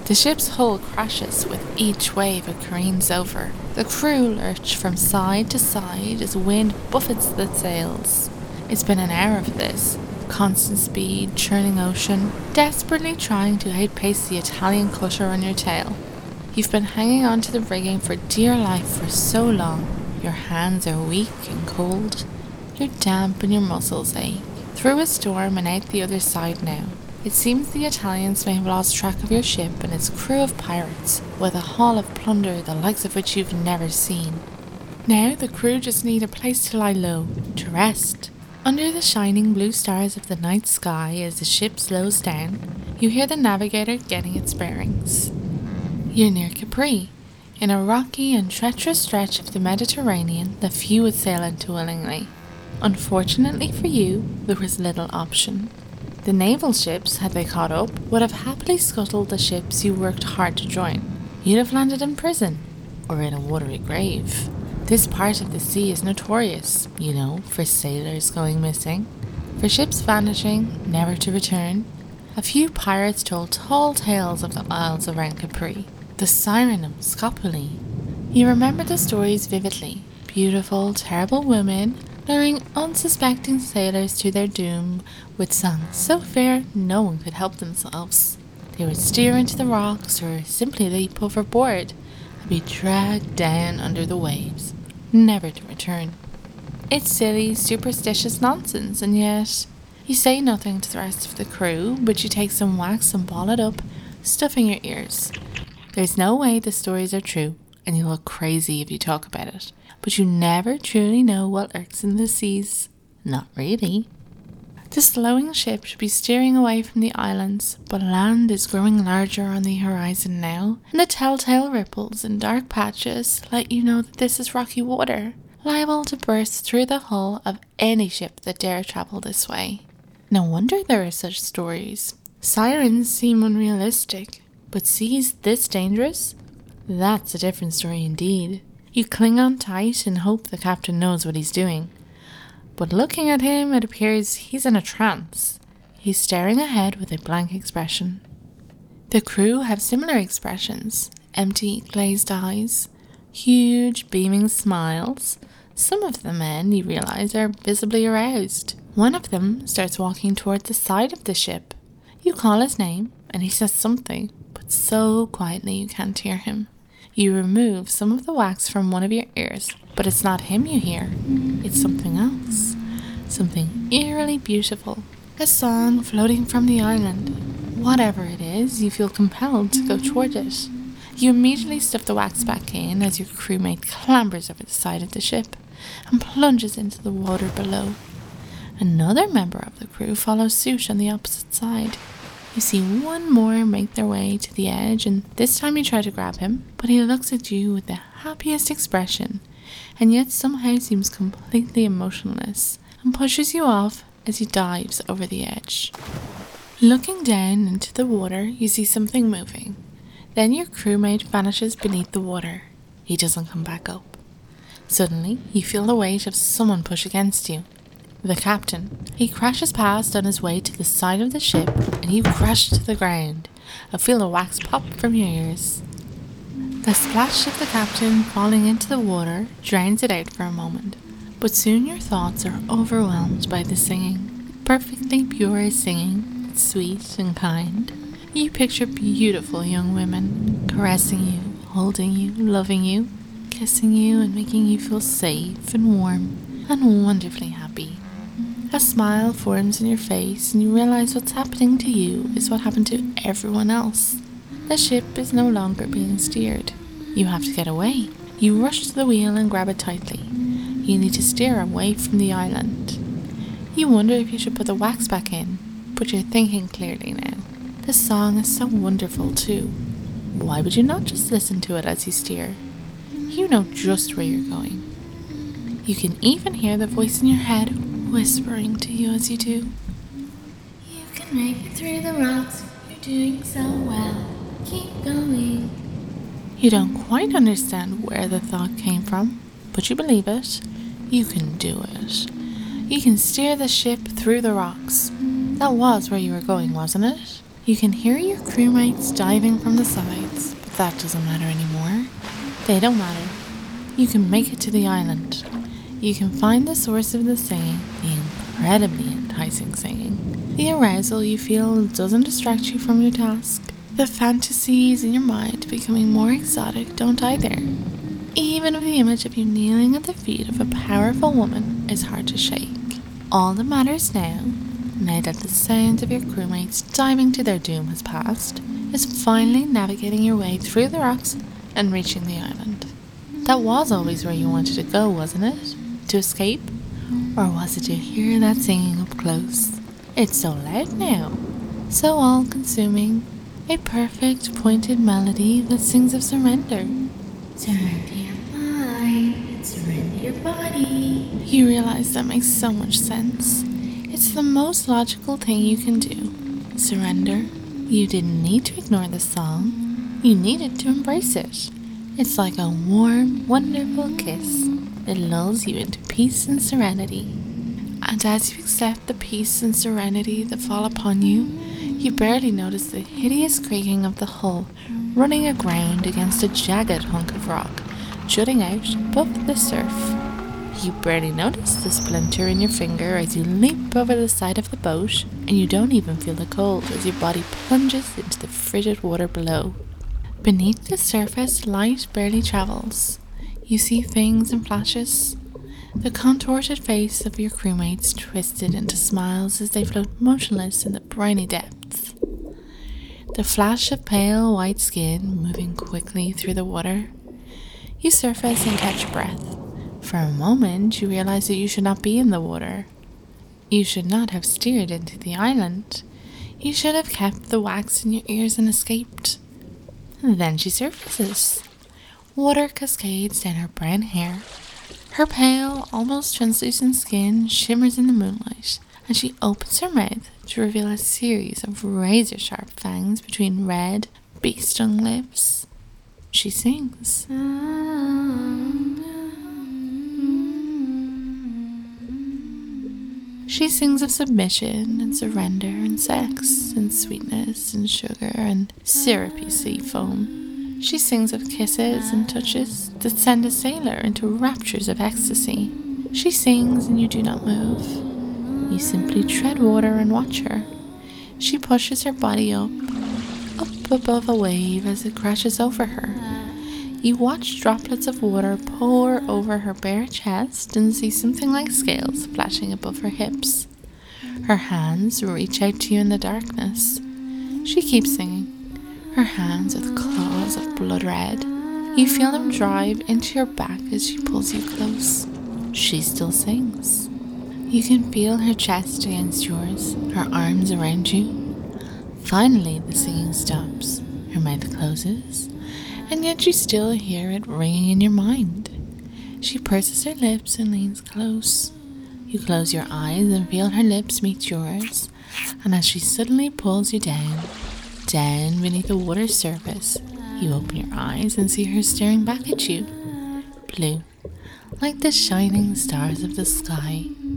The ship's hull crashes with each wave it careens over. The crew lurch from side to side as wind buffets the sails. It's been an hour of this. Constant speed, churning ocean, desperately trying to outpace the Italian cutter on your tail. You've been hanging on to the rigging for dear life for so long. Your hands are weak and cold. You're damp and your muscles ache. Through a storm and out the other side now. It seems the Italians may have lost track of your ship and its crew of pirates, with a haul of plunder the likes of which you've never seen. Now the crew just need a place to lie low, to rest. Under the shining blue stars of the night sky as the ship slows down, you hear the navigator getting its bearings. You're near Capri, in a rocky and treacherous stretch of the Mediterranean that few would sail into willingly. Unfortunately for you, there was little option. The naval ships, had they caught up, would have happily scuttled the ships you worked hard to join. You'd have landed in prison, or in a watery grave. This part of the sea is notorious, you know, for sailors going missing, for ships vanishing, never to return. A few pirates told tall tales of the isles around Capri, the Sirenum, Scopoli. You remember the stories vividly. Beautiful, terrible women luring unsuspecting sailors to their doom with songs so fair no one could help themselves. They would steer into the rocks or simply leap overboard and be dragged down under the waves, never to return. It's silly, superstitious nonsense, and yet you say nothing to the rest of the crew, but you take some wax and ball it up, stuffing your ears. There's no way the stories are true, and you look crazy if you talk about it. But you never truly know what lurks in the seas. Not really. The slowing ship should be steering away from the islands, but land is growing larger on the horizon now, and the telltale ripples and dark patches let you know that this is rocky water, liable to burst through the hull of any ship that dare travel this way. No wonder there are such stories. Sirens seem unrealistic, but seas this dangerous? That's a different story indeed. You cling on tight and hope the captain knows what he's doing. But looking at him, it appears he's in a trance. He's staring ahead with a blank expression. The crew have similar expressions. Empty, glazed eyes, huge, beaming smiles. Some of the men, you realize, are visibly aroused. One of them starts walking toward the side of the ship. You call his name, and he says something, but so quietly you can't hear him. You remove some of the wax from one of your ears, but it's not him you hear. It's something else. Something eerily beautiful. A song floating from the island. Whatever it is, you feel compelled to go toward it. You immediately stuff the wax back in as your crewmate clambers over the side of the ship and plunges into the water below. Another member of the crew follows suit on the opposite side. You see one more make their way to the edge, and this time you try to grab him, but he looks at you with the happiest expression, and yet somehow seems completely emotionless, and pushes you off as he dives over the edge. Looking down into the water, you see something moving. Then your crewmate vanishes beneath the water. He doesn't come back up. Suddenly, you feel the weight of someone push against you. The captain. He crashes past on his way to the side of the ship, and you crash to the ground and feel the wax pop from your ears. The splash of the captain falling into the water drowns it out for a moment, but soon your thoughts are overwhelmed by the singing. Perfectly pure singing, sweet and kind. You picture beautiful young women caressing you, holding you, loving you, kissing you and making you feel safe and warm and wonderfully happy. A smile forms in your face and you realize what's happening to you is what happened to everyone else. The ship is no longer being steered. You have to get away. You rush to the wheel and grab it tightly. You need to steer away from the island. You wonder if you should put the wax back in, but you're thinking clearly now. The song is so wonderful too. Why would you not just listen to it as you steer? You know just where you're going. You can even hear the voice in your head whispering to you as you do. You can make it through the rocks, you're doing so well, keep going. You don't quite understand where the thought came from, but you believe it. You can do it. You can steer the ship through the rocks. That was where you were going, wasn't it? You can hear your crewmates diving from the sides, but that doesn't matter anymore. They don't matter. You can make it to the island. You can find the source of the singing, the incredibly enticing singing. The arousal you feel doesn't distract you from your task. The fantasies in your mind becoming more exotic don't either. Even if the image of you kneeling at the feet of a powerful woman is hard to shake. All that matters now that the sound of your crewmates diving to their doom has passed, is finally navigating your way through the rocks and reaching the island. That was always where you wanted to go, wasn't it? To escape? Or was it to hear that singing up close? It's so loud now, so all-consuming, a perfect pointed melody that sings of surrender. Surrender your mind, surrender your body. You realize that makes so much sense. It's the most logical thing you can do. Surrender. You didn't need to ignore the song. You needed to embrace it. It's like a warm, wonderful kiss. It lulls you into peace and serenity. And as you accept the peace and serenity that fall upon you, you barely notice the hideous creaking of the hull running aground against a jagged hunk of rock, jutting out above the surf. You barely notice the splinter in your finger as you leap over the side of the boat, and you don't even feel the cold as your body plunges into the frigid water below. Beneath the surface, light barely travels. You see things in flashes. The contorted face of your crewmates twisted into smiles as they float motionless in the briny depths. The flash of pale white skin moving quickly through the water. You surface and catch breath. For a moment, you realize that you should not be in the water. You should not have steered into the island. You should have kept the wax in your ears and escaped. And then she surfaces. Water cascades down her brown hair. Her pale, almost translucent skin shimmers in the moonlight, and she opens her mouth to reveal a series of razor-sharp fangs between red, bee-stung lips. She sings. She sings of submission and surrender and sex and sweetness and sugar and syrupy sea foam. She sings of kisses and touches that send a sailor into raptures of ecstasy. She sings and you do not move. You simply tread water and watch her. She pushes her body up above a wave as it crashes over her. You watch droplets of water pour over her bare chest and see something like scales flashing above her hips. Her hands reach out to you in the darkness. She keeps singing, her hands with claws of blood red. You feel them drive into your back as she pulls you close. She still sings. You can feel her chest against yours, her arms around you. Finally, the singing stops. Her mouth closes, and yet you still hear it ringing in your mind. She purses her lips and leans close. You close your eyes and feel her lips meet yours, and as she suddenly pulls you down beneath the water's surface, you open your eyes and see her staring back at you. Blue, like the shining stars of the sky.